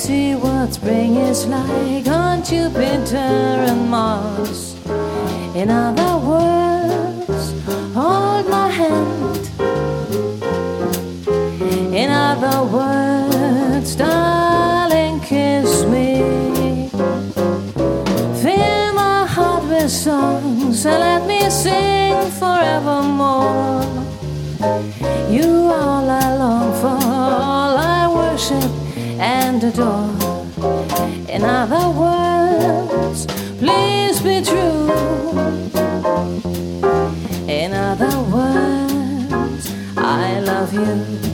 see what spring is like on Jupiter and Mars. In other words, hold my hand. In other words, darling, kiss me. Fill my heart with songs and let me sing forevermore. You are all I long for, all I worship and adore. In other words, please be true. In other words, I love you.